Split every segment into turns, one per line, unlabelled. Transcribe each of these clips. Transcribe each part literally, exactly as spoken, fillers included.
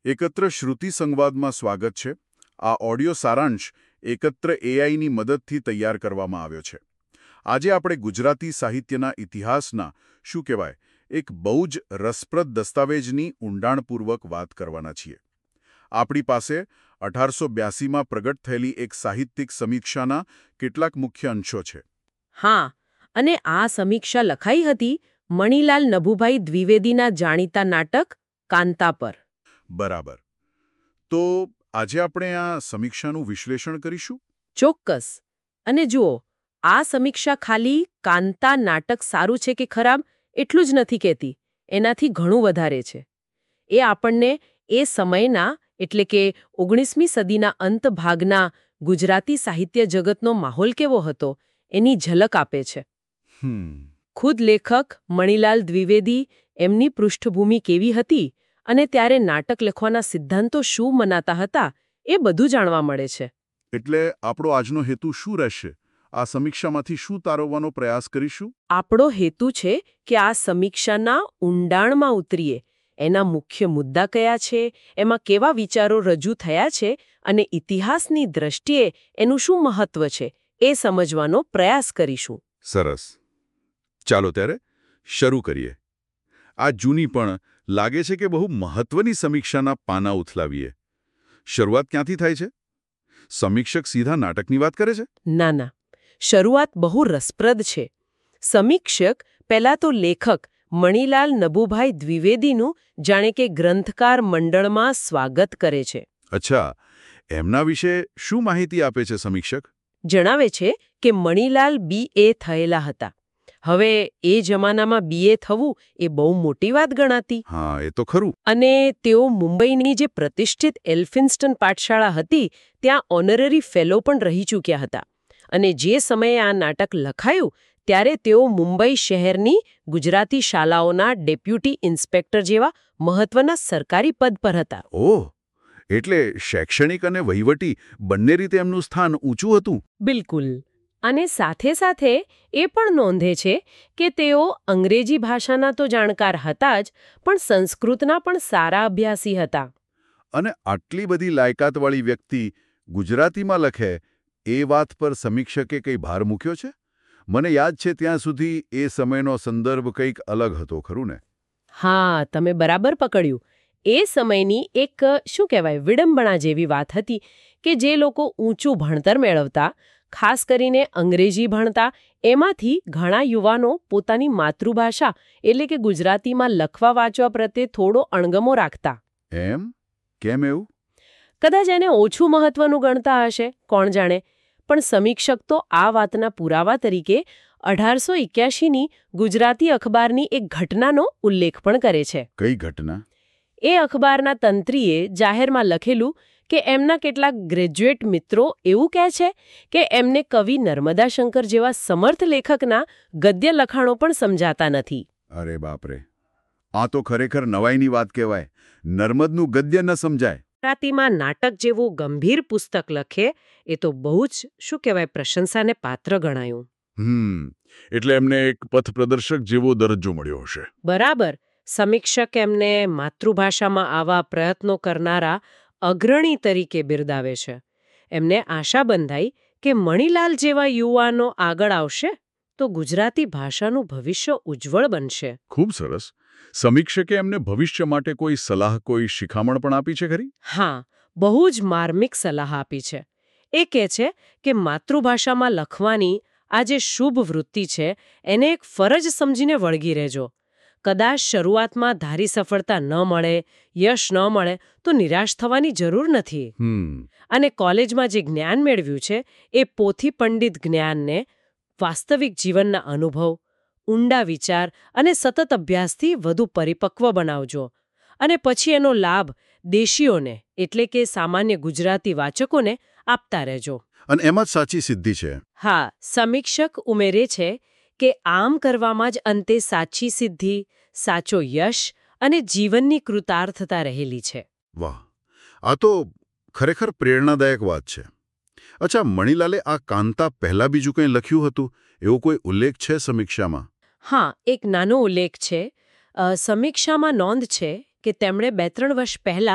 એકત્ર શ્રુતિ સંવાદમાં સ્વાગત છે. આ ઓડિયો સારાંશ એકત્ર એઆઈની મદદથી તૈયાર કરવામાં આવ્યો છે. આજે આપણે ગુજરાતી સાહિત્યના ઇતિહાસના શું કહેવાય એક બહુ જ રસપ્રદ દસ્તાવેજની ઊંડાણપૂર્વક વાત કરવાના છીએ. આપણી પાસે અઢારસો બ્યાસીમાં પ્રગટ થયેલી એક સાહિત્યિક સમીક્ષાના કેટલાક મુખ્ય અંશો છે.
હા, અને આ સમીક્ષા લખાઈ હતી મણિલાલ નભુભાઈ દ્વિવેદીના જાણીતા નાટક કાંતા પર.
બરાબર. તો આજે આપણે આ સમીક્ષાનું વિશ્લેષણ કરીશું.
ચોક્કસ. અને જુઓ, આ સમીક્ષા ખાલી કાંતા નાટક સારું છે કે ખરાબ એટલું જ નથી કહેતી, એનાથી ઘણું વધારે છે. એ આપણને એ સમયના એટલે કે ઓગણીસમી સદીના અંત ભાગના ગુજરાતી સાહિત્ય જગતનો માહોલ કેવો હતો એની ઝલક આપે છે.
હમ
ખુદ લેખક મણિલાલ દ્વિવેદી એમની પૃષ્ઠભૂમિ કેવી હતી અને ત્યારે નાટક લખવાના સિદ્ધાંતો શું મનાતા હતા એ બધું જાણવા મળે છે.
એટલે આપણો આજનો હેતુ શું રહેશે? આ સમીક્ષામાંથી શું તારવવાનો પ્રયાસ કરીશું?
આપણો હેતુ છે કે આ સમીક્ષાના ઊંડાણમાં ઉતરીએ. એના મુખ્ય મુદ્દા કયા છે, એમાં કેવા વિચારો રજૂ થયા છે અને ઇતિહાસની દ્રષ્ટિએ એનું શું મહત્વ છે એ સમજવાનો પ્રયાસ કરીશું.
સરસ. ચાલો ત્યારે શરૂ કરીએ. આ જૂની પણ લાગે છે કે બહુ મહત્વની સમીક્ષાના પાના ઉથલાવીએ. શરૂઆત ક્યાંથી થાય છે? સમીક્ષક સીધા નાટકની વાત કરે છે?
ના ના, શરૂઆત બહુ રસપ્રદ છે. સમીક્ષક પહેલા તો લેખક મણિલાલ નભુભાઈ દ્વિવેદીનું જાણે કે ગ્રંથકાર મંડળમાં સ્વાગત કરે છે.
અચ્છા, એમના વિશે શું માહિતી આપે છે સમીક્ષક?
જણાવે છે કે મણિલાલ બી એ થયેલા હતા. હવે એ જમાનામાં બી એ થવું એ બહુ મોટી વાત ગણાતી.
હા, એ તો ખરું.
અને તેઓ મુંબઈની જે પ્રતિષ્ઠિત એલ્ફિન્સ્ટન પાઠશાળા હતી ત્યાં ઓનરરી ફેલો પણ રહી ચૂક્યા હતા. અને જે સમયે આ નાટક લખાયું ત્યારે તેઓ મુંબઈ શહેરની ગુજરાતી શાળાઓના ડેપ્યુટી ઇન્સ્પેક્ટર જેવા મહત્વના સરકારી પદ પર હતા.
ઓહ, એટલે શૈક્ષણિક અને વહીવટી બંને રીતે એમનું સ્થાન ઊંચું હતું.
બિલકુલ. અને સાથે સાથે એ પણ નોંધે છે કે તેઓ અંગ્રેજી ભાષાના તો જાણકાર હતા જ, પણ સંસ્કૃતના પણ સારા અભ્યાસી હતા.
અને આટલી બધી લાયકાતવાળી વ્યક્તિ ગુજરાતીમાં લખે એ વાત પર સમીક્ષકે કંઈ ભાર મૂક્યો છે? મને યાદ છે ત્યાં સુધી એ સમયનો સંદર્ભ કંઈક અલગ હતો, ખરું ને?
હા, તમે બરાબર પકડ્યું. એ સમયની એક શું કહેવાય વિડંબણા જેવી વાત હતી કે જે લોકો ઊંચું ભણતર મેળવતા, ખાસ કરીને અંગ્રેજી ભણતા, એમાંથી ઘણા યુવાનો પોતાની માતૃભાષા એટલે કે ગુજરાતીમાં લખવા વાંચવા પ્રત્યે થોડો અણગમો રાખતા.
એમ? કેમ એવું?
કદાચ એને ઓછું મહત્વનું ગણતા હશે, કોણ જાણે. પણ સમીક્ષક તો આ વાતના પુરાવા તરીકે અઢારસો એક્યાસીની ગુજરાતી અખબારની એક ઘટનાનો ઉલ્લેખ પણ કરે છે.
કઈ ઘટના?
એ અખબારના તંત્રીએ જાહેરમાં લખેલું કે એમના કેટલાક ગ્રેજ્યુએટ મિત્રો એવું કહે છે કે એમને કવિ નર્મદા શંકર જેવા સમર્થ લેખકના ગદ્ય લખાણો પણ સમજાતા નથી.
અરે બાપરે, આ તો ખરેખર નવાઈની વાત કહેવાય. નર્મદનું ગદ્ય ન સમજાય.
ગુજરાતીમાં નાટક જેવું ગંભીર પુસ્તક લખે એ તો બહુ જ શું કહેવાય પ્રશંસાને પાત્ર ગણાયું.
હમ એટલે એમને એક પથ પ્રદર્શક જેવો દરજ્જો મળ્યો હશે.
બરાબર. સમીક્ષક એમને માતૃભાષામાં આવા પ્રયત્નો કરનારા અગ્રણી તરીકે બિરદાવે છે. એમને આશા બંધાઈ કે મણિલાલ જેવા યુવાનો આગળ આવશે તો ગુજરાતી ભાષાનું ભવિષ્ય ઉજ્જવળ બનશે.
ખૂબ સરસ. સમીક્ષકે એમને ભવિષ્ય માટે કોઈ સલાહ, કોઈ શિખામણ પણ આપી છે ખરી?
હા, બહુ જ માર્મિક સલાહ આપી છે. એ કહે છે કે માતૃભાષામાં લખવાની આ જે શુભ વૃત્તિ છે એને એક ફરજ સમજીને વળગી રહેજો. કદાચ શરૂઆતમાં ધારી સફળતા ન મળે, યશ ન મળે તો નિરાશ થવાની જરૂર નથી. અને કોલેજમાં જે જ્ઞાન મેળવ્યું છે એ પોથી પંડિત જ્ઞાનને વાસ્તવિક જીવનના અનુભવ, ઊંડા વિચાર અને સતત અભ્યાસથી વધુ પરિપક્વ બનાવજો. અને પછી એનો લાભ દેશીઓને એટલે કે સામાન્ય ગુજરાતી વાચકોને આપતા રહેજો.
અને એમાં જ સાચી સિદ્ધિ છે.
હા, સમીક્ષક ઉમેરે છે કે આમ કરવામાં જ અંતે સાચી સિદ્ધિ, સાચો યશ અને જીવનની કૃતાર્થતા રહેલી છે.
વાહ, આ તો ખરેખર પ્રેરણાદાયક વાત છે. અચ્છા, મણિલાલે આ કાંતા પહેલા બીજું કંઈ લખ્યું હતું એવો કોઈ ઉલ્લેખ છે સમીક્ષામાં?
હા, એક નાનો ઉલ્લેખ છે. સમીક્ષામાં નોંધ છે કે તેમણે બે ત્રણ વર્ષ પહેલા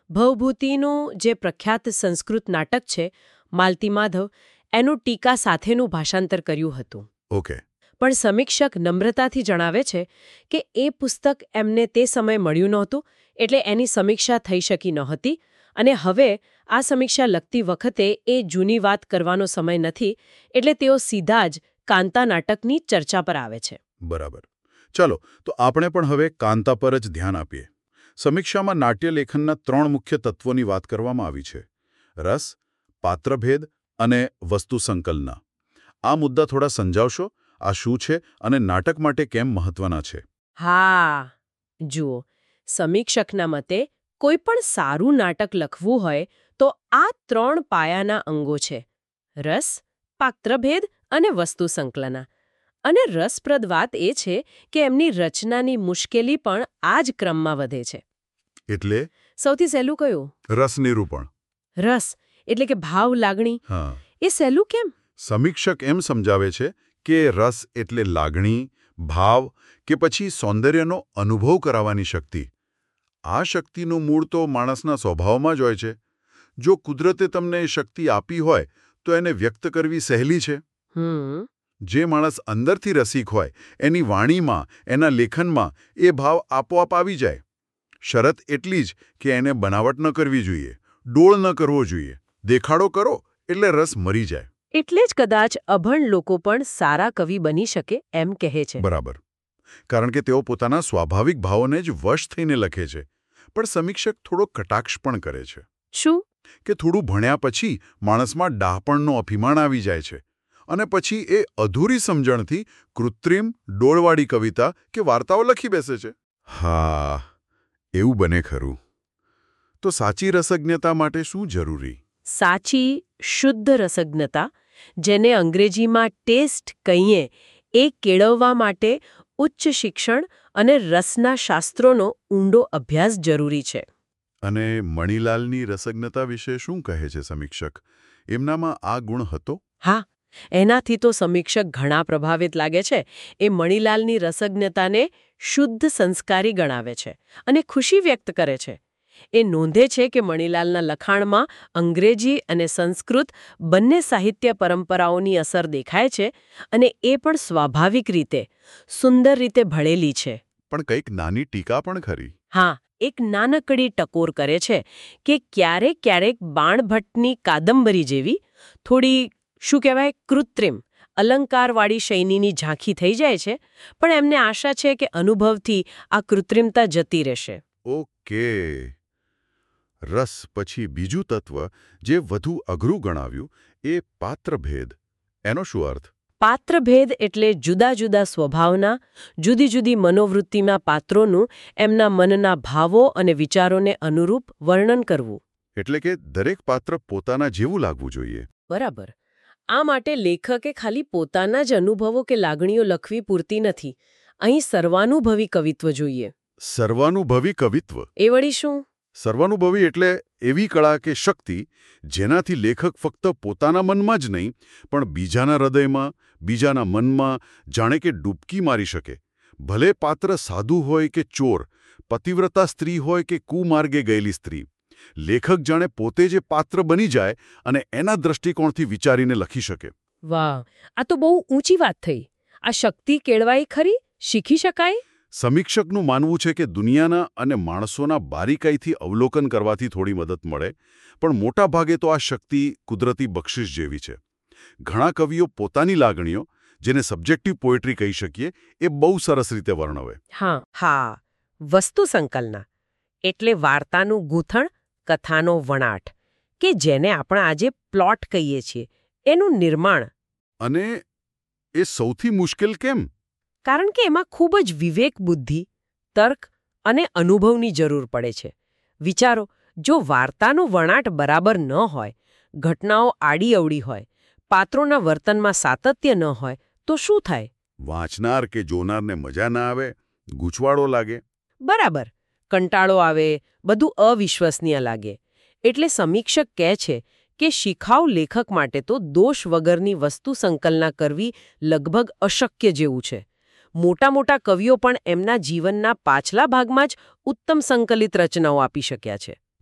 ભવભૂતિનું જે પ્રખ્યાત સંસ્કૃત નાટક છે માલતી માધવ એનું ટીકા સાથેનું ભાષાંતર કર્યું હતું.
ઓકે.
પણ સમીક્ષક નમ્રતાથી જણાવે છે કે એ પુસ્તક એમને તે સમયે મળ્યું નહોતું, એટલે એની સમીક્ષા થઈ શકી નહોતી અને હવે આ સમીક્ષા લખતી વખતે એ જૂની વાત કરવાનો સમય નથી, એટલે તેઓ સીધા જ કાંતા નાટકની ચર્ચા પર આવે છે.
બરાબર. ચાલો તો આપણે પણ હવે કાંતા પર જ ધ્યાન આપીએ. સમીક્ષામાં નાટ્યલેખનના ત્રણ મુખ્ય તત્વોની વાત કરવામાં આવી છે: રસ, પાત્રભેદ અને વસ્તુ સંકલના. આ મુદ્દા થોડા સમજાવશો? આ શું છે અને નાટક માટે કેમ મહત્વના છે?
હા, જુઓ, સમીક્ષકના મતે કોઈ પણ સારું નાટક લખવું હોય તો આ ત્રણ પાયાના અંગો છે: રસ, પાત્રભેદ અને વસ્તુ સંકલના. અને રસપ્રદ વાત એ છે કે એમની રચનાની મુશ્કેલી પણ આ જ ક્રમમાં વધે છે.
એટલે
સૌથી સહેલું કયું?
રસ નિરૂપણ.
રસ એટલે કે ભાવ, લાગણી.
હા.
એ સહેલું કેમ?
સમીક્ષક એમ સમજાવે છે કે રસ એટલે લાગણી, ભાવ કે પછી સૌંદર્યનો અનુભવ કરાવવાની શક્તિ. આ શક્તિનું મૂળ તો માણસના સ્વભાવમાં જ હોય છે. જો કુદરતે તમને એ શક્તિ આપી હોય તો એને વ્યક્ત કરવી સહેલી છે.
હમ
જે માણસ અંદરથી રસિક હોય એની વાણીમાં, એના લેખનમાં એ ભાવ આપોઆપ આવી જાય. શરત એટલી જ કે એને બનાવટ ન કરવી જોઈએ, ડોળ ન કરવો જોઈએ. દેખાડો કરો એટલે રસ મરી જાય.
એટલે જ કદાચ અભણ લોકો પણ સારા કવિ બની શકે એમ કહે છે.
બરાબર. કારણ કે તેઓ પોતાના સ્વાભાવિક ભાવોને જ વશ થઈને લખે છે. પણ સમીક્ષક થોડો કટાક્ષ પણ કરે છે.
શું?
કે થોડું ભણ્યા પછી માણસમાં ડાહપણનો અભિમાન આવી જાય છે અને પછી એ અધૂરી સમજણથી કૃત્રિમ, ડોળવાળી કવિતા કે વાર્તાઓ લખી બેસે છે. હા, એવું બને ખરું. તો સાચી રસજ્ઞતા માટે શું જરૂરી?
સાચી શુદ્ધ રસજ્ઞતા, જેને અંગ્રેજીમાં ટેસ્ટ કહીએ, એ કેળવવા માટે ઉચ્ચ શિક્ષણ અને રસના શાસ્ત્રોનો ઊંડો અભ્યાસ જરૂરી છે.
અને મણીલાલની રસજ્ઞતા વિશે શું કહે છે સમીક્ષક? એમનામાં આ ગુણ હતો?
હા, એનાથી તો સમીક્ષક ઘણા પ્રભાવિત લાગે છે. એ મણીલાલની રસજ્ઞતાને શુદ્ધ સંસ્કારી ગણાવે છે અને ખુશી વ્યક્ત કરે છે. એ નોંધે છે કે મણીલાલના લખાણમાં અંગ્રેજી અને સંસ્કૃત બંને સાહિત્ય પરંપરાઓની અસર દેખાય છે અને એ પણ સ્વાભાવિક રીતે, સુંદર રીતે ભળેલી છે.
પણ કંઈક નાની ટીકા પણ ખરી.
હા, એક નાનકડી ટકોર કરે છે કે ક્યારેક ક્યારેક બાણભટ્ટની કાદંબરી જેવી થોડી, શું કહેવાય, કૃત્રિમ, અલંકારવાળી શૈલીની ઝાંખી થઈ જાય છે, પણ એમને આશા છે કે અનુભવથી આ કૃત્રિમતા જતી રહેશે.
ઓકે. રસ પછી બીજું તત્વ જે વધુ અઘરું ગણાવ્યું એ પાત્રભેદ. એનો શું અર્થ?
પાત્રભેદ એટલે જુદા જુદા સ્વભાવના, જુદી જુદી મનોવૃત્તિમાં પાત્રોનું એમના મનના ભાવો અને વિચારોને અનુરૂપ વર્ણન કરવું.
એટલે કે દરેક પાત્ર પોતાના જેવું લાગવું જોઈએ.
બરાબર. આ માટે લેખકે ખાલી પોતાના જ અનુભવો કે લાગણીઓ લખવી પૂરતી નથી. અહીં સર્વાનુભવી કવિત્વ જોઈએ.
સર્વાનુભવી કવિત્વ?
એ વળી શું?
સર્વાનુભવી એટલે એવી કળા કે શક્તિ જેનાથી લેખક ફક્ત પોતાના મનમાં જ નહીં પણ બીજાના હૃદયમાં, બીજાના મનમાં જાણે કે ડૂબકી મારી શકે. ભલે પાત્ર સાધુ હોય કે ચોર, પતિવ્રતા સ્ત્રી હોય કે કુમાર્ગે ગયેલી સ્ત્રી, લેખક જાણે પોતે જે પાત્ર બની જાય અને એના દ્રષ્ટિકોણથી વિચારીને લખી શકે.
વાહ, આ તો બહુ ઊંચી વાત થઈ. આ શક્તિ કેળવાય ખરી? શીખી શકાય?
સમીક્ષકનું માનવું છે કે દુનિયાના અને માણસોના બારીકાઈથી અવલોકન કરવાથી થોડી મદદ મળે, પણ મોટા ભાગે તો આ શક્તિ કુદરતી બક્ષિસ જેવી છે. ઘણા કવિઓ પોતાની લાગણીઓ, જેને સબ્જેક્ટિવ પોએટ્રી કહી શકીએ, એ બહુ સરસ રીતે વર્ણવે.
હા હા વસ્તુ સંકલના એટલે વાર્તાનું ગૂંથણ, કથાનો વણાટ, કે જેને આપણે આજે પ્લોટ કહીએ છીએ, એનું નિર્માણ.
અને એ સૌથી મુશ્કેલ કેમ?
કારણ કે એમાં ખૂબ જ વિવેક, બુદ્ધિ, તર્ક અને અનુભવની જરૂર પડે છે. વિચારો, જો વાર્તાનું વણાટ બરાબર ન હોય, ઘટનાઓ આડી અવળી હોય, પાત્રોના વર્તનમાં સાતત્ય ન હોય, તો શું થાય?
વાંચનાર કે જોનારને મજા ના આવે, ગૂંચવાડો લાગે.
બરાબર, કંટાળો આવે, બધું અવિશ્વસનીય લાગે. એટલે સમીક્ષક કહે છે કે શિખાઉ લેખક માટે તો દોષ વગરની વસ્તુ સંકલના કરવી લગભગ અશક્ય જેવું છે. મોટા મોટા કવિઓ પણ એમના જીવનના પાછલા ભાગમાં જ ઉત્તમ સંકલિત રચનાઓ આપી શક્યા છે.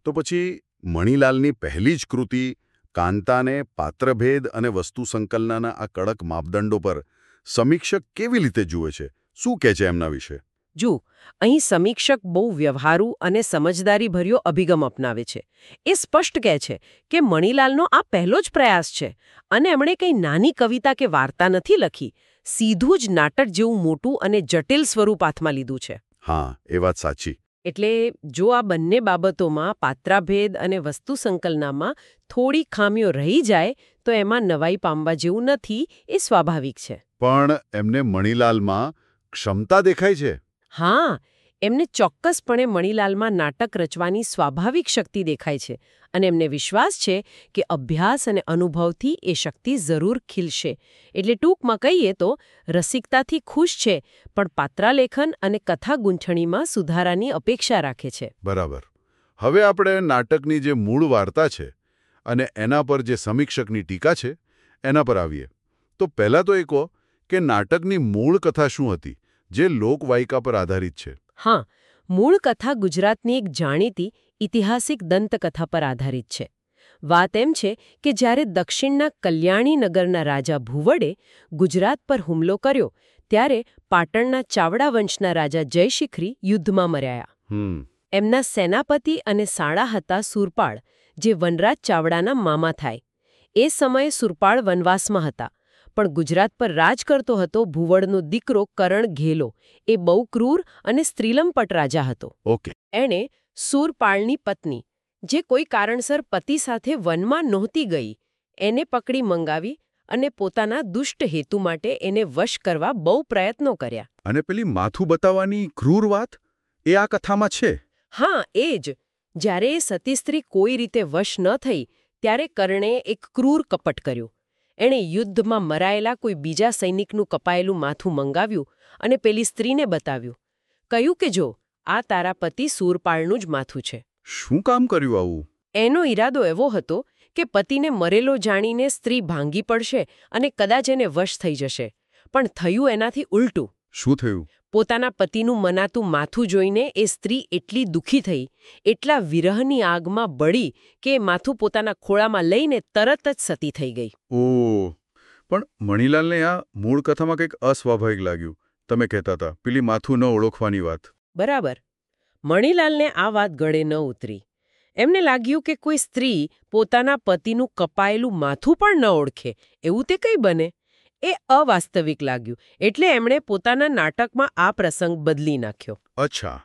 તો પછી મણીલાલની પહેલી જ કૃતિ કાંતાને પાત્રભેદ અને વસ્તુ સંકલનના આ કડક માપદંડો પર સમીક્ષક કેવી રીતે જુએ છે, શું કહે છે એમના વિશે?
જો અહીં સમીક્ષક બહુ વ્યવહારુ અને સમજદારીભર્યો અભિગમ અપનાવે છે. એ સ્પષ્ટ કહે છે કે મણીલાલનો આ પહેલો જ પ્રયાસ છે અને એમણે કંઈ નાની કવિતા કે વાર્તા નથી લખી, સીધું જ નાટક જેવું મોટું અને જટિલ સ્વરૂપ હાથમાં લીધું છે.
હા, એ વાત સાચી.
એટલે જો આ બંને બાબતોમાં પાત્રાભેદ અને વસ્તુ સંકલનમાં થોડી ખામીઓ રહી જાય તો એમાં નવાઈ પામવા જેવું નથી, એ સ્વાભાવિક છે.
પણ એમને મણીલાલમાં ક્ષમતા દેખાય છે.
હા, એમને ચોક્કસપણે મણીલાલમાં નાટક રચવાની સ્વાભાવિક શક્તિ દેખાય છે અને એમને વિશ્વાસ છે કે અભ્યાસ અને અનુભવથી એ શક્તિ જરૂર ખીલશે. એટલે ટૂંકમાં કહીએ તો રસિકતાથી ખુશ છે, પણ પાત્રાલેખન અને કથા ગૂંથણીમાં સુધારાની અપેક્ષા રાખે છે.
બરાબર. હવે આપણે નાટકની જે મૂળ વાર્તા છે અને એના પર જે સમીક્ષકની ટીકા છે એના પર આવીએ. તો પહેલાં તો એ કહો કે નાટકની મૂળ કથા શું હતી, જે લોકવાયકા પર આધારિત છે?
હા, મૂળ કથા ગુજરાતની એક જાણીતી ઐતિહાસિક દંતકથા પર આધારિત છે. વાત એમ છે કે જ્યારે દક્ષિણના કલ્યાણી નગરના રાજા ભૂવડે ગુજરાત પર હુમલો કર્યો ત્યારે પાટણના ચાવડા વંશના રાજા જયશિખરી યુદ્ધમાં મર્યા.
હમ
એમના સેનાપતિ અને સાળા હતા સુરપાળ, જે વનરાજ ચાવડાના મામા થાય. એ સમયે સુરપાળ વનવાસમાં હતા, પણ ગુજરાત પર રાજ કરતો હતો ભૂવડનો દીકરો કરણ ઘેલો. એ બહુ ક્રૂર અને સ્ત્રીલંપટ રાજા હતો.
ઓકે.
એણે સુરપાળની પત્ની, જે કોઈ કારણસર પતિ સાથે વનમાં નહોતી ગઈ, એને પકડી મંગાવી અને પોતાના દુષ્ટ હેતુ માટે એને વશ કરવા બહુ પ્રયત્નો કર્યા.
અને પેલી માથું બતાવવાની ક્રૂર વાત એ આ કથામાં છે?
હા, એ જ. જ્યારે એ સતી સ્ત્રી કોઈ રીતે વશ ન થઈ ત્યારે કર્ણે એક ક્રૂર કપટ કર્યું. એણે યુદ્ધમાં મરાયેલા કોઈ બીજા સૈનિકનું કપાયેલું માથું મંગાવ્યું અને પેલી સ્ત્રીને બતાવ્યું. કહ્યું કે જો, આ તારા પતિ સુરપાળનું જ માથું છે.
શું કામ કર્યું આવું?
એનો ઈરાદો એવો હતો કે પતિને મરેલો જાણીને સ્ત્રી ભાંગી પડશે અને કદાચ એને વશ થઈ જશે. પણ થયું એનાથી ઉલટું.
શું થયું?
પોતાના પતિનું મનાતું માથું જોઈને એ સ્ત્રી એટલી દુઃખી થઈ, એટલા વિરહની આગમાં બળી કે એ માથું પોતાના ખોળામાં લઈને તરત જ સતી થઈ ગઈ.
ઓહ, પણ મણીલાલને આ મૂળ કથામાં કંઈક અસ્વાભાવિક લાગ્યું. તમે કહેતા હતા પેલી માથું ન ઓળખવાની વાત.
બરાબર. મણીલાલને આ વાત ગળે ન ઉતરી. એમને લાગ્યું કે કોઈ સ્ત્રી પોતાના પતિનું કપાયેલું માથું પણ ન ઓળખે, એવું તે કઈ બને? એ અવાસ્તવિક લાગ્યું. એટલે એમણે પોતાના નાટકમાં આ પ્રસંગ બદલી નાખ્યો.
અચ્છા,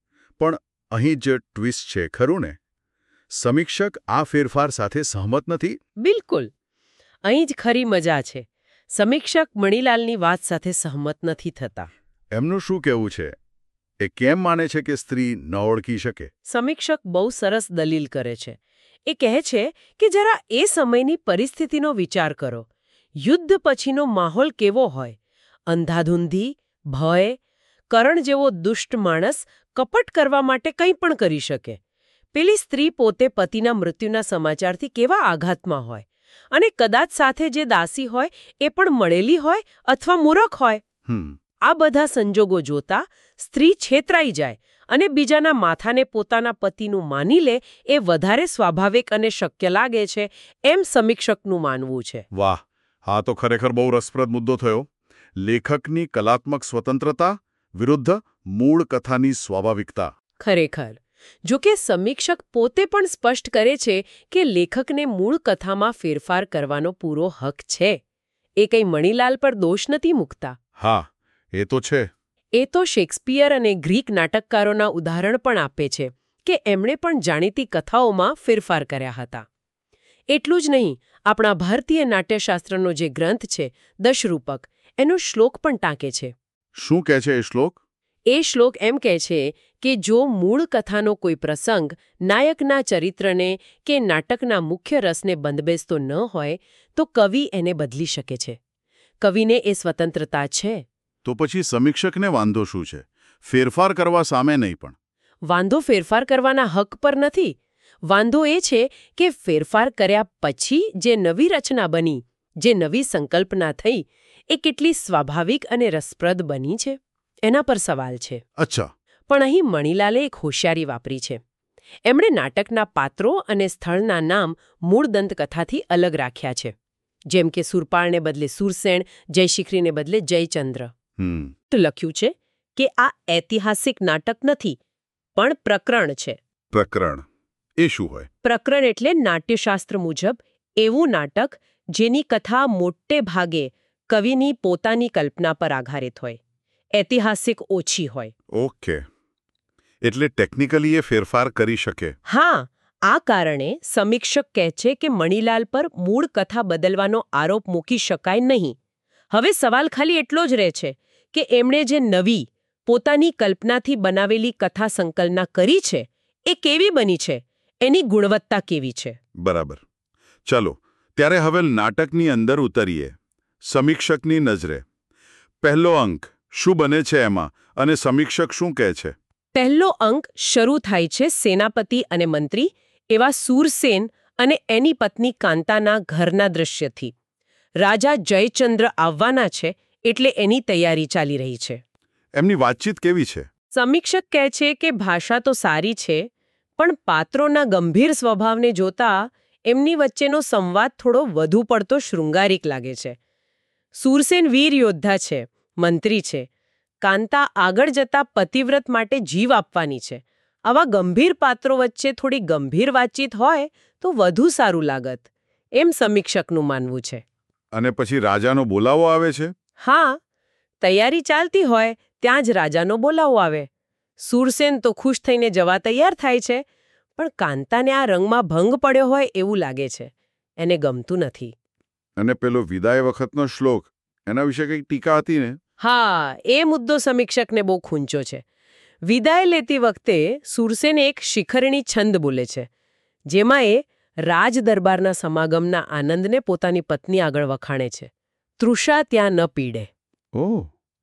પણ અહીં જ ટ્વિસ્ટ છે, ખરું ને? સમીક્ષક આ ફેરફાર સાથે સહમત નથી?
બિલકુલ. અહીં જ ખરી મજા છે. સમીક્ષક મણીલાલની વાત સાથે સહમત નથી થતા.
એમનું શું કહેવું છે? એ કેમ માને છે કે સ્ત્રી ન ઓળખી શકે?
સમીક્ષક બહુ સરસ દલીલ કરે છે. એ કહે છે કે જરા એ સમયની પરિસ્થિતિનો વિચાર કરો. યુદ્ધ પછીનો માહોલ કેવો હોય? અંધાધૂંધી, ભય. કરણ જેવો દુષ્ટ માણસ કપટ કરવા માટે કંઈ પણ કરી શકે. પેલી સ્ત્રી પોતે પતિના મૃત્યુના સમાચારથી કેવા આઘાતમાં હોય, અને કદાચ સાથે જે દાસી હોય એ પણ મળેલી હોય અથવા મૂરખ હોય.
હમ
આ બધા સંજોગો જોતા સ્ત્રી છેતરાઈ જાય અને બીજાના માથાને પોતાના પતિનું માની લે એ વધારે સ્વાભાવિક અને શક્ય લાગે છે, એમ સમીક્ષકનું માનવું છે.
વાહ, હા તો ખરેખર બહુ રસપ્રદ મુદ્દો થયો. લેખકની કલાત્મક સ્વતંત્રતા વિરુદ્ધ મૂળ કથાની સ્વાભાવિકતા.
ખરેખર. જો કે સમીક્ષક પોતે પણ સ્પષ્ટ કરે છે કે લેખકને મૂળ કથામાં ફેરફાર કરવાનો પૂરો હક છે. એ કંઈ મણીલાલ પર દોષ નથી મૂકતા.
હા, એ તો છે.
એ તો શેક્સપિયર અને ગ્રીક નાટકકારોના ઉદાહરણ પણ આપે છે કે એમણે પણ જાણીતી કથાઓમાં ફેરફાર કર્યા હતા. એટલું જ નહીં, આપણા ભારતીય નાટ્યશાસ્ત્રનો જે ગ્રંથ છે દશરૂપક, એનો શ્લોક પણ ટાંકે છે.
શું કહે છે એ શ્લોક?
એ શ્લોક એમ કહે છે કે જો મૂળ કથાનો કોઈ પ્રસંગ નાયકના ચરિત્રને કે નાટકના મુખ્ય રસને બંધબેસતો ન હોય તો કવિ એને બદલી શકે છે. કવિને એ સ્વતંત્રતા છે.
તો પછી સમીક્ષકને વાંધો શું છે? ફેરફાર કરવા સામે નહીં, પણ
વાંધો ફેરફાર કરવાના હક પર નથી. વાંધો એ છે કે ફેરફાર કર્યા પછી જે નવી રચના બની, જે નવી સંકલ્પના થઈ, એ કેટલી સ્વાભાવિક અને રસપ્રદ બની છે, એના પર સવાલ છે.
અચ્છા.
પણ અહીં મણીલાલે એક હોશિયારી વાપરી છે. એમણે નાટકના પાત્રો અને સ્થળના નામ મૂળ દંતકથાથી અલગ રાખ્યા છે, જેમ કે સુરપાળને બદલે સુરસેન, જયશિખરીને બદલે જયચંદ્ર.
હમ
તો લખ્યું છે કે આ ઐતિહાસિક નાટક નથી, પણ પ્રકરણ છે.
પ્રકરણ એ શું હોય?
પ્રકરણ એટલે નાટ્યશાસ્ત્ર મુજબ એવું નાટક જેની કથા મોટે ભાગે કવિની પોતાની કલ્પના પર આધારિત હોય, ઐતિહાસિક ઓછી હોય.
ઓકે, એટલે ટેકનિકલી એ ફેરફાર કરી શકે.
હા, આ કારણે સમીક્ષક કહે છે કે મણીલાલ પર મૂળ કથા બદલવાનો આરોપ મૂકી શકાય નહીં. હવે સવાલ ખાલી એટલો જ રહે છે કે એમણે જે નવી પોતાની કલ્પનાથી બનાવેલી કથા સંકલના કરી છે એ કેવી બની છે, એની ગુણવત્તા કેવી છે.
બરાબર. ચાલો ત્યારે હવે નાટકની અંદર ઉતરીએ. સમીક્ષકની નજરે પહેલો અંક શું બને છે એમાં, અને સમીક્ષક શું કહે છે?
પહેલો અંક શરૂ થાય છે સેનાપતિ અને મંત્રી એવા સૂરસેન અને એની પત્ની કાંતાના ઘરના દૃશ્યથી. રાજા જયચંદ્ર આવવાના છે એટલે એની તૈયારી ચાલી રહી છે.
એમની વાતચીત કેવી છે?
સમીક્ષક કહે છે કે ભાષા તો સારી છે, પણ પાત્રોના ગંભીર સ્વભાવને જોતા એમની વચ્ચેનો સંવાદ થોડો વધુ પડતો શૃંગારિક લાગે છે. સૂરસેન વીર યોદ્ધા છે, મંત્રી છે. કાંતા આગળ જતા પતિવ્રત માટે જીવ આપવાની છે. આવા ગંભીર પાત્રો વચ્ચે થોડી ગંભીર વાતચીત હોય તો વધુ સારું લાગત, એમ સમીક્ષકનું માનવું છે.
અને પછી રાજાનો બોલાવો આવે છે?
હા, તૈયારી ચાલતી હોય ત્યાં જ રાજાનો બોલાવો આવે. સૂરસેન તો ખુશ થઈને જવા તૈયાર થાય છે, પણ કાંતાને આ રંગમાં ભંગ પડ્યો હોય એવું લાગે છે. એને ગમતું નથી.
અને પેલો વિદાય વખતનો શ્લોક, એના વિશે કંઈક ટીકા હતી ને?
હા, એ મુદ્દો સમીક્ષકને બહુ ખૂંચો છે. વિદાય લેતી વખતે સૂરસેન એક શિખરણી છંદ બોલે છે, જેમાં એ રાજ દરબારના સમાગમના આનંદને પોતાની પત્ની આગળ વખાણે છે. તૃષા ત્યાં ન પીડે.
ઓહ,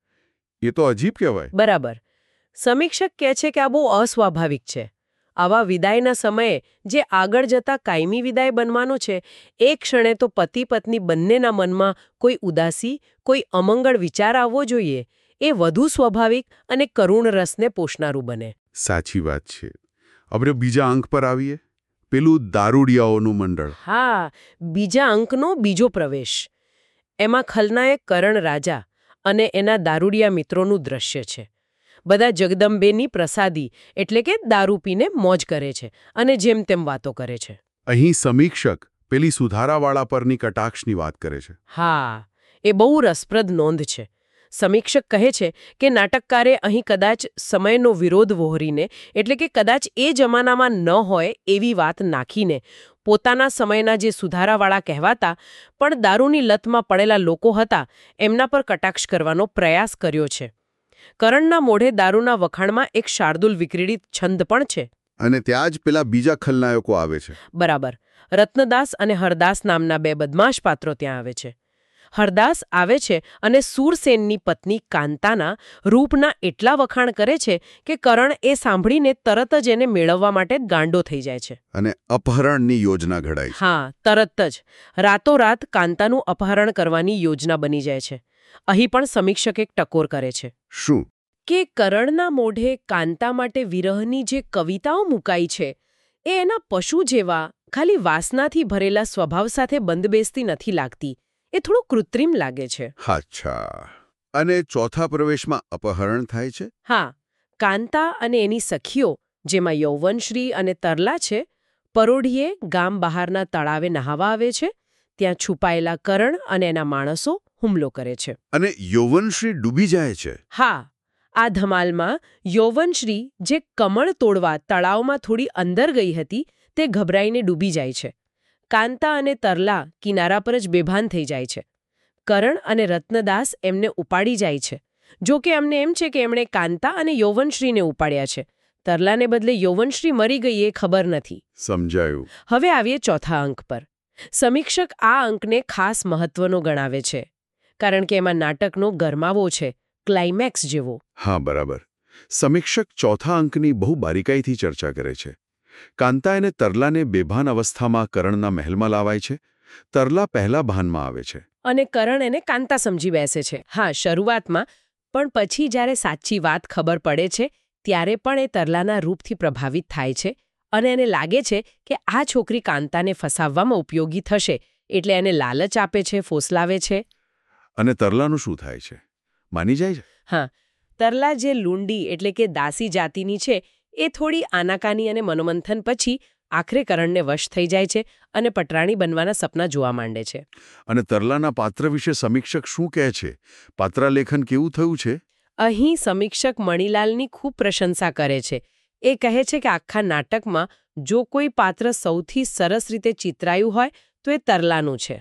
એ તો અજીબ કહેવાય.
બરાબર. સમીક્ષક કહે છે કે આ બહુ અસ્વાભાવિક છે. આવા વિદાયના સમયે જે આગળ જતા કાયમી વિદાય બનવાનો છે, એ ક્ષણે તો પતિ પત્ની બંનેના મનમાં કોઈ ઉદાસી, કોઈ અમંગળ વિચાર આવવો જોઈએ. એ વધુ સ્વાભાવિક અને કરુણ રસને પોષનારું બને.
સાચી વાત છે. આપણે બીજા અંક પર આવીએ. પેલું દારૂડિયાઓનું મંડળ.
હા, બીજા અંકનો બીજો પ્રવેશ. એમાં ખલનાયક કરણ રાજા અને એના દારૂડિયા મિત્રોનું દ્રશ્ય છે. બધા જગદંબેની પ્રસાદી એટલે કે દારૂ પીને મોજ કરે છે અને જેમ તેમ વાતો કરે છે.
અહીં સમીક્ષક પેલી સુધારાવાળા પરની કટાક્ષની વાત કરે છે.
હા, એ બહુ રસપ્રદ નોંધ છે. સમીક્ષક કહે છે કે નાટકકારે અહીં કદાચ સમયનો વિરોધ વહોરીને, એટલે કે કદાચ એ જમાનામાં ન હોય એવી વાત નાખીને પોતાના સમયના જે સુધારાવાળા કહેવાતા પણ દારૂની લતમાં પડેલા લોકો હતા એમના પર કટાક્ષ કરવાનો પ્રયાસ કર્યો છે. કરણના મોઢે દારૂના વખાણમાં એક શાર્દુલ વિક્રીડિત છંદ પણ છે.
અને ત્યાં જ પેલા બીજા ખલનાયકો આવે છે.
બરાબર. રત્નદાસ અને હરદાસ નામના બે બદમાશ પાત્રો ત્યાં આવે છે. હરદાસ આવે છે અને સૂરસેનની પત્ની કાંતાના રૂપના એટલા વખાણ કરે છે કે કરણ એ સાંભળીને તરત જ એને મેળવવા માટે ગાંડો થઈ જાય છે.
અને અપહરણની યોજના ઘડાય છે.
હા, તરત જ રાતોરાત કાંતાનું અપહરણ કરવાની યોજના બની જાય છે. અહીં પણ સમીક્ષક એક ટકોર કરે છે.
શું?
કે કરણના મોઢે કાંતા માટે વિરહની જે કવિતાઓ મુકાઈ છે એ એના પશુ જેવા ખાલી વાસનાથી ભરેલા સ્વભાવ સાથે બંધબેસતી નથી લાગતી. એ થોડું કૃત્રિમ લાગે છે.
અચ્છા. અને ચોથા પ્રવેશમાં અપહરણ થાય છે?
હા, કાંતા અને એની સખીઓ, જેમાં યૌવનશ્રી અને તરલા છે, પરોઢીએ ગામ બહારના તળાવે નહાવા આવે છે. ત્યાં છુપાયેલા કરણ અને એના માણસો હુમલો કરે છે.
અને યૌવનશ્રી ડૂબી જાય છે?
હા, આ ધમાલમાં યૌવનશ્રી જે કમળ તોડવા તળાવમાં થોડી અંદર ગઈ હતી તે ગભરાઈને ડૂબી જાય છે. કાંતા અને તરલા કિનારા પર જ બેભાન થઈ જાય છે. કરણ અને રત્નદાસ એમને ઉપાડી જાય છે. જો કે એમને એમ છે કે એમણે કાંતા અને યૌવનશ્રીને ઉપાડ્યા છે. તરલાને બદલે યૌવનશ્રી મરી ગઈ એ ખબર નથી.
સમજાયું.
હવે આવીએ ચોથા અંક પર. સમીક્ષક આ અંકને ખાસ મહત્વનો ગણાવે છે, કારણ કે એમાં નાટકનો ગરમાવો છે, ક્લાઇમેક્સ જેવો.
હા, બરાબર. સમીક્ષક ચોથા અંકની બહુ બારીકાઈથી ચર્ચા કરે છે. કાંતા અને તરલાને બેભાન અવસ્થામાં કરણના મહેલમાં લાવાય છે. તરલા પહેલા ભાનમાં આવે છે.
અને કરણ એને કાંતા સમજી બેસે છે. હા, શરૂઆતમાં, પણ પછી જ્યારે સાચી વાત ખબર પડે છે ત્યારે પણ એ તરલાના રૂપથી પ્રભાવિત થાય છે અને એને લાગે છે કે આ છોકરી કાંતાને ફસાવવામાં ઉપયોગી થશે, એટલે એને લાલચ આપે છે, ફોસલાવે છે.
અને તરલાનું શું થાય છે? માની જાય છે?
હા, તરલા જે લુંડી એટલે કે દાસી જાતિની છે, એ થોડી આનાકાની અને મનોમંથન પછી આખરે કરણને વશ થઈ જાય છે અને પટરાણી બનવાના સપના જોવા માંડે છે.
અને તરલાના પાત્ર વિશે સમીક્ષક શું કહે છે? પાત્રાલેખન કેવું થયું છે?
અહીં સમીક્ષક મણીલાલની ખૂબ પ્રશંસા કરે છે. એ કહે છે કે આખા નાટકમાં જો કોઈ પાત્ર સૌથી સરસ રીતે ચિતરાયું હોય તો એ તરલાનું છે.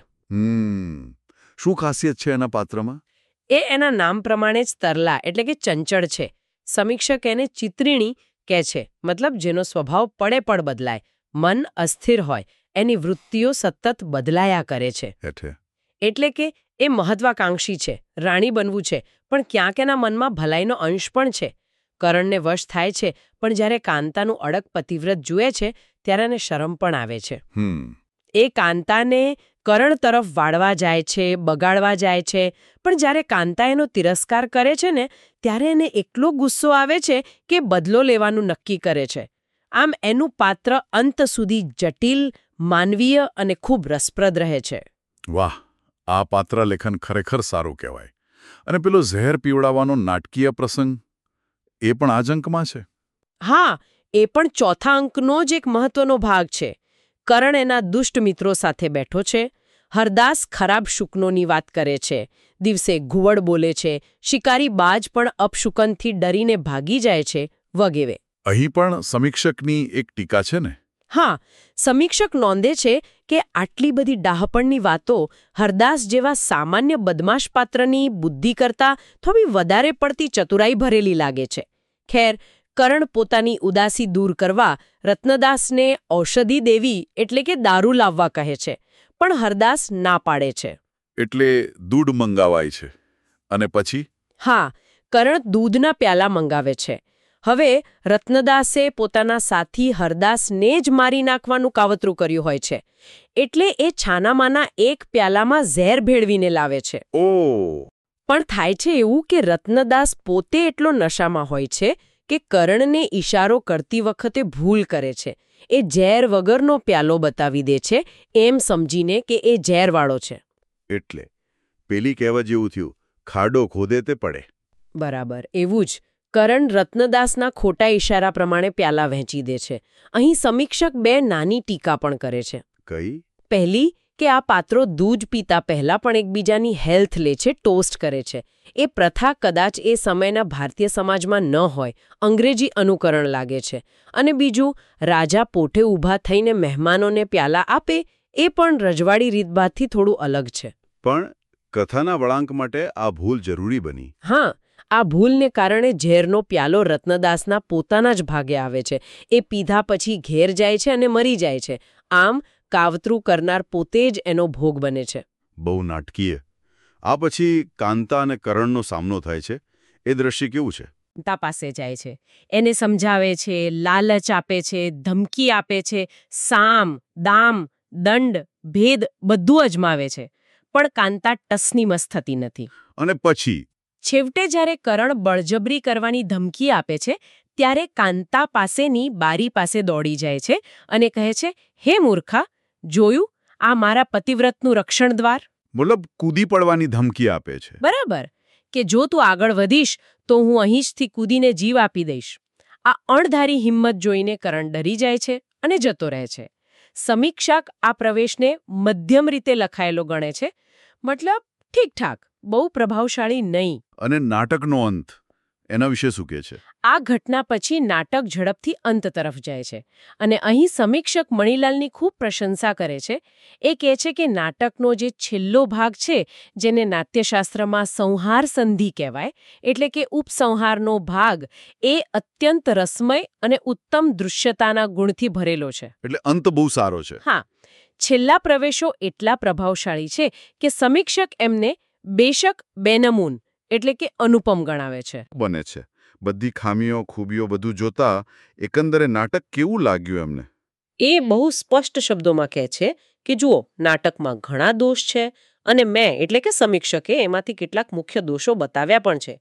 હમ શું ખાસિયત છે એના પાત્રમાં?
એ એના નામ પ્રમાણે જ તરલા એટલે કે ચંચળ છે. સમીક્ષક એને ચિત્રીણી કહે છે, મતલબ જેનો સ્વભાવ પડે પડ બદલાય, મન અસ્થિર હોય, એની વૃત્તિઓ સતત બદલાયા કરે છે.
એટલે
એટલે કે એ મહત્વાકાંક્ષી છે, રાણી બનવું છે, પણ ક્યાંક એના મનમાં ભલાઈનો અંશ પણ છે. કરણને વશ થાય છે, પણ જ્યારે કાંતાનું અડગ પતિવ્રત જુએ છે ત્યારે એને શરમ પણ આવે છે.
હમ
એ કાંતાને કરણ તરફ વાળવા જાય છે, બગાડવા જાય છે, પણ જ્યારે કાંતા એનો તિરસ્કાર કરે છે ને ત્યારે એને એટલો ગુસ્સો આવે છે કે બદલો લેવાનું નક્કી કરે છે. આમ એનું પાત્ર અંત સુધી જટિલ, માનવીય અને ખૂબ રસપ્રદ રહે છે.
વાહ, આ પાત્રાલેખન ખરેખર સારું કહેવાય. અને પેલો ઝેર પીવડાવવાનો નાટકીય પ્રસંગ એ પણ આ જ અંકમાં છે?
હા, એ પણ ચોથા અંકનો જ એક મહત્વનો ભાગ છે. કરણ એના દુષ્ટ મિત્રો સાથે બેઠો છે. હરદાસ ખરાબ શુકનોની વાત કરે છે, દિવસે ઘુવડ બોલે છે, શિકારી બાજ પણ અપશુકનથી ડરીને ભાગી જાય છે, વગેરે.
અહીં પણ સમીક્ષકની એક ટીકા છે ને?
હા, સમીક્ષક નોંધે છે કે આટલી બધી ડાહપણની વાતો હરદાસ જેવા સામાન્ય બદમાશ પાત્રની બુદ્ધિ કરતાં થોડી વધારે પડતી ચતુરાઈ ભરેલી લાગે છે. ખેર, કરણ પોતાની ઉદાસી દૂર કરવા રત્નદાસને ઔષધિ દેવી એટલે કે દારૂ લાવવા કહે છે, પણ હરદાસ ના પાડે છે.
એટલે દૂધ મંગાવાય છે. અને પછી?
હા, કરણ દૂધના પ્યાલા મંગાવે છે. હવે રત્નદાસે પોતાના સાથી હરદાસને જ મારી નાખવાનું કાવતરું કર્યું હોય છે, એટલે એ છાનામાના એક પ્યાલામાં ઝેર ભેળવીને લાવે છે.
ઓ
પણ થાય છે એવું કે રત્નદાસ પોતે એટલો નશામાં હોય છે કે કરણને ઈશારો કરતી વખતે ભૂલ કરે છે. એ ઝેર વગરનો પ્યાલો બતાવી દે છે, એમ સમજીને કે એ ઝેરવાળો છે.
એટલે પેલી કહેવત જેવું થયું, ખાડો ખોદે તે પડે.
બરાબર એવું જ. કરણ રત્નદાસના ખોટા ઈશારા પ્રમાણે પ્યાલા વહેંચી દે છે. અહીં સમીક્ષક બે નાની ટીકા પણ કરે છે.
કઈ?
પહેલી કે આ પાત્રો દૂધ પીતા પહેલા પણ એકબીજાની હેલ્થ લે છે, ટોસ્ટ કરે છે. એ પ્રથા કદાચ એ સમયના ભારતીય સમાજમાં ન હોય, અંગ્રેજી અનુકરણ લાગે છે. અને બીજું, રાજા પોઠે ઊભા થઈને મહેમાનોને પ્યાલા આપે એ પણ રજવાડી રીતભાતથી થોડું અલગ છે.
પણ કથાના વળાંક માટે આ ભૂલ જરૂરી બની.
હા, આ ભૂલને કારણે ઝેરનો પ્યાલો રત્નદાસના પોતાના જ ભાગે આવે છે. એ પીધા પછી ઘેર જાય છે અને મરી જાય છે. આમ કાવતરું કરનાર પોતે જ એનો ભોગ બને છે.
બહુ નાટકીય. આ પછી કાંતા અને કરણનો સામનો થાય છે. એ દ્રશ્ય કેવું છે?
તા પાસે જાય છે, એને સમજાવે છે, લાલચ આપે છે, ધમકી આપે છે, સામ, દામ, દંડ, ભેદ બધું અજમાવે છે. પણ કાંતા ટસની મસ થતી નથી.
અને પછી
છેવટે જ્યારે કરણ બળજબરી કરવાની ધમકી આપે છે ત્યારે કાંતા પાસેની બારી પાસે દોડી જાય છે અને કહે છે, હે મૂર્ખા, જોયું આ મારા પતિવ્રતનું રક્ષણ દ્વાર?
મતલબ કૂદી પડવાની ધમકી આપે છે.
બરાબર, કે જો તું આગળ વધીશ તો હું અહીં જથી કૂદીને જીવ આપી દઈશ. આ અણધારી હિંમત જોઈને કરણ ડરી જાય છે અને જતો રહે છે. સમીક્ષક આ પ્રવેશને મધ્યમ રીતે લખાયેલો ગણે છે, મતલબ ઠીકઠાક, બહુ પ્રભાવશાળી નહીં.
અને નાટકનો અંત એના વિશે શું કહે છે?
આ ઘટના પછી નાટક ઝડપથી અંત તરફ જાય છે અને અહીં સમીક્ષક મણીલાલની ખૂબ પ્રશંસા કરે છે. એ કહે છે કે નાટકનો જે છેલ્લો ભાગ છે, જેને નાટ્યશાસ્ત્રમાં સંહાર સંધિ કહેવાય, એટલે કે ઉપસંહારનો ભાગ, એ અત્યંત રસમય અને ઉત્તમ દૃશ્યતાના ગુણથી ભરેલો છે.
એટલે અંત બહુ સારો છે.
હા, છેલ્લા પ્રવેશો એટલા પ્રભાવશાળી છે કે સમીક્ષક એમને બેશક બેનમૂન એટલે કે અનુપમ ગણાવે છે.
બને છે. બધી ખામીઓ, ખૂબીઓ બધું જોતા એકંદરે નાટક કેવું લાગ્યું એમને?
એ બહુ સ્પષ્ટ શબ્દોમાં કહે છે કે જુઓ, નાટકમાં ઘણા દોષ છે અને મેં એટલે કે સમીક્ષકે એમાંથી કેટલાક મુખ્ય દોષો બતાવ્યા પણ છે.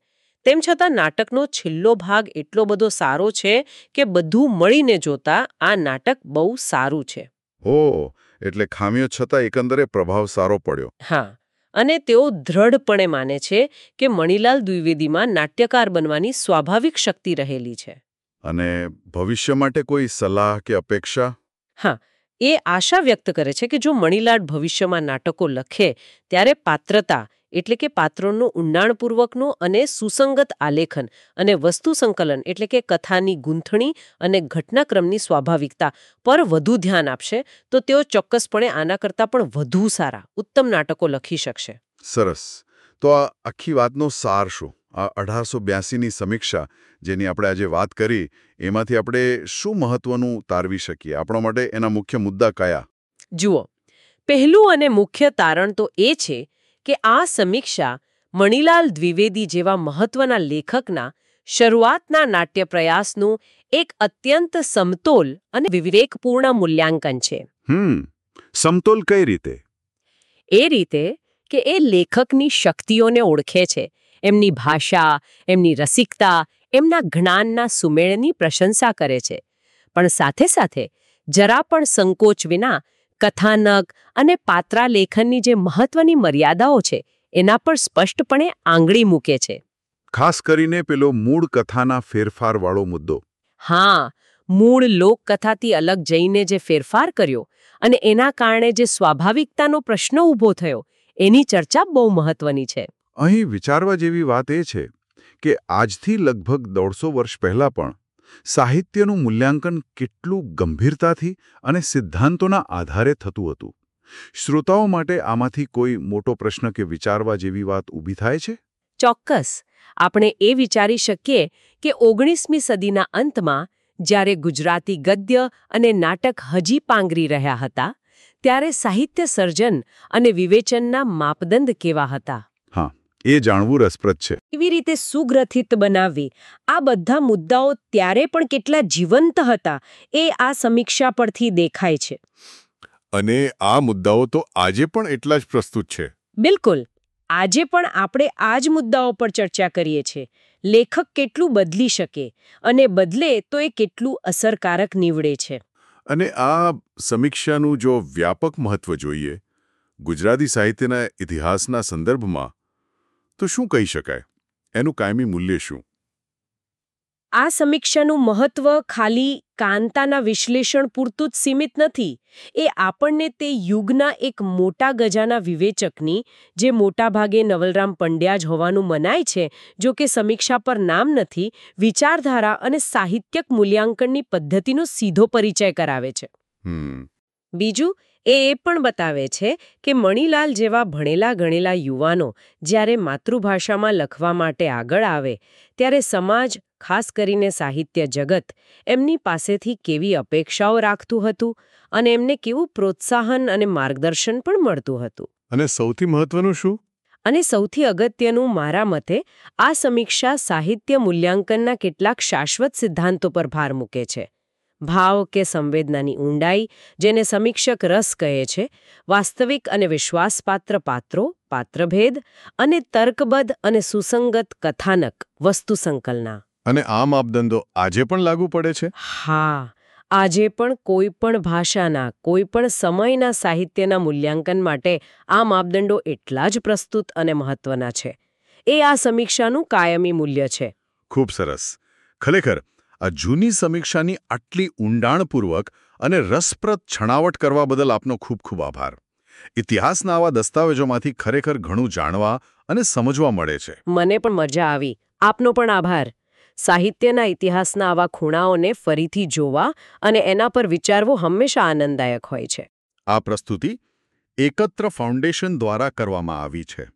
તેમ છતાં નાટકનો છેલ્લો ભાગ એટલો બધો સારો છે કે બધું મળીને જોતા આ નાટક બહુ સારું છે.
ઓ એટલે ખામીઓ છતાં એકંદરે પ્રભાવ સારો પડ્યો.
હા, અને તેઓ દ્રઢપણે માને છે કે મણિલાલ દ્વિવેદીમાં નાટ્યકાર બનવાની સ્વાભાવિક શક્તિ રહેલી છે.
અને ભવિષ્ય માટે કોઈ સલાહ કે અપેક્ષા?
હા, એ આશા વ્યક્ત કરે છે કે જો મણિલાલ ભવિષ્યમાં નાટકો લખે ત્યારે પાત્રતા એટલે કે પાત્રોનું ઊંડાણપૂર્વકનું અને સુસંગત આલેખન અને વસ્તુ સંકલન એટલે કે કથાની ગૂંથણી અને ઘટનાક્રમની સ્વાભાવિકતા પર વધુ ધ્યાન આપશે તો તેઓ ચોક્કસપણે આના કરતાં પણ વધુ સારા ઉત્તમ નાટકો લખી શકશે.
સરસ. તો આ આખી વાતનો સાર શું? આ અઢારસો બ્યાસીની સમીક્ષા જેની આપણે આજે વાત કરી એમાંથી આપણે શું મહત્વનું તારવી શકીએ? આપણા માટે એના મુખ્ય મુદ્દા કયા?
જુઓ, પહેલું અને મુખ્ય તારણ તો એ છે કે આ સમીક્ષા મણિલાલ દ્વિવેદી જેવા મહત્વના લેખકના શરૂઆતના નાટ્ય પ્રયાસનું એક અત્યંત સમતોલ અને વિવેકપૂર્ણ મૂલ્યાંકન છે.
હમ સમતોલ કઈ રીતે?
એ રીતે કે એ લેખકની શક્તિઓને ઓળખે છે, એમની ભાષા, એમની રસિકતા, એમના જ્ઞાનના સુમેળની પ્રશંસા કરે છે, પણ સાથે સાથે જરા પણ સંકોચ વિના કથાનક અને પાત્રાલેખનની જે મહત્વની મર્યાદાઓ છે એના પર સ્પષ્ટપણે આંગળી મૂકે છે.
ખાસ કરીને પેલો મૂળ કથાના ફેરફારવાળો મુદ્દો.
હા, મૂળ લોકકથાથી અલગ જઈને જે ફેરફાર કર્યો અને એના કારણે જે સ્વાભાવિકતાનો પ્રશ્ન ઊભો થયો એની ચર્ચા બહુ મહત્વની છે.
અહીં વિચારવા જેવી વાત એ છે કે આજથી લગભગ દોઢસો વર્ષ પહેલા પણ સાહિત્યનું મૂલ્યાંકન કેટલું ગંભીરતાથી અને સિદ્ધાંતોના આધારે થતું હતું. શ્રોતાઓ માટે આમાંથી કોઈ મોટો પ્રશ્ન કે વિચારવા જેવી વાત ઊભી થાય છે?
ચોક્કસ. આપણે એ વિચારી શકીએ કે ઓગણીસમી સદીના અંતમાં જ્યારે ગુજરાતી ગદ્ય અને નાટક હજી પાંગરી રહ્યા હતા ત્યારે સાહિત્ય સર્જન અને વિવેચનના માપદંડ કેવા હતા.
હા, એ જાણવું રસપ્રદ છે.
કેવી રીતે સુગ્રથિત બનાવવી, આ બધા મુદ્દાઓ ત્યારે પણ કેટલા જીવંત હતા એ આ સમીક્ષા પરથી દેખાય છે.
અને આ મુદ્દાઓ તો આજે પણ એટલા જ પ્રસ્તુત છે.
બિલકુલ. આજે પણ આપણે આ જ મુદ્દાઓ પર ચર્ચા કરીએ છીએ. લેખક કેટલું બદલી શકે અને બદલે તો એ કેટલું અસરકારક નીવડે છે.
અને આ સમીક્ષાનું જો વ્યાપક મહત્વ જોઈએ ગુજરાતી સાહિત્યના ઇતિહાસના સંદર્ભમાં તો શું કહી શકાય? એનું કાયમી મૂલ્ય શું?
આ સમીક્ષાનું મહત્વ ખાલી કાંતાના વિશ્લેષણ પૂરતું જ સીમિત નથી. એ આપણને તે યુગના એક મોટા ગજાના વિવેચકની, જે મોટાભાગે નવલરામ પંડ્યા જ હોવાનું મનાય છે, જો કે સમીક્ષા પર નામ નથી, વિચારધારા અને સાહિત્યક મૂલ્યાંકનની પદ્ધતિનો સીધો પરિચય કરાવે છે.
હમ
બીજું એ એ પણ બતાવે છે કે મણિલાલ જેવા ભણેલા ગણેલા યુવાનો જ્યારે માતૃભાષામાં લખવા માટે આગળ આવે ત્યારે સમાજ, ખાસ કરીને સાહિત્ય જગત, એમની પાસેથી કેવી અપેક્ષાઓ રાખતું હતું અને એમને કેવું પ્રોત્સાહન અને માર્ગદર્શન પણ મળતું હતું.
અને સૌથી મહત્વનું શું?
અને સૌથી અગત્યનું મારા મતે આ સમીક્ષા સાહિત્ય મૂલ્યાંકનના કેટલાક શાશ્વત સિદ્ધાંતો પર ભાર મૂકે છે. ભાવ કે સંવેદનાની ઊંડાઈ, જેને સમીક્ષક રસ કહે છે, વાસ્તવિક અને વિશ્વાસપાત્ર પાત્રો, પાત્રભેદ અને તર્કબદ્ધ અને સુસંગત કથાનક, વસ્તુ સંકલના.
અને આ માપદંડો આજે પણ લાગુ પડે છે?
હા, આજે પણ કોઈ પણ ભાષાના, કોઈ પણ સમયના સાહિત્યના મૂલ્યાંકન માટે આ માપદંડો એટલા જ પ્રસ્તુત અને મહત્વના છે. એ આ સમીક્ષાનું કાયમી મૂલ્ય છે.
ખૂબ સરસ. ખરેખર આ જૂની સમીક્ષાની આટલી ઊંડાણપૂર્વક અને રસપ્રદ છણાવટ કરવા બદલ આપનો ખૂબ ખૂબ આભાર. ઇતિહાસના આવા દસ્તાવેજોમાંથી ખરેખર ઘણું જાણવા અને સમજવા મળે છે.
મને પણ મજા આવી. આપનો પણ આભાર. સાહિત્યના ઇતિહાસના આવા ખૂણાઓને ફરીથી જોવા અને એના પર વિચારવું હંમેશા આનંદદાયક હોય છે.
આ પ્રસ્તુતિ એકત્ર ફાઉન્ડેશન દ્વારા કરવામાં આવી છે.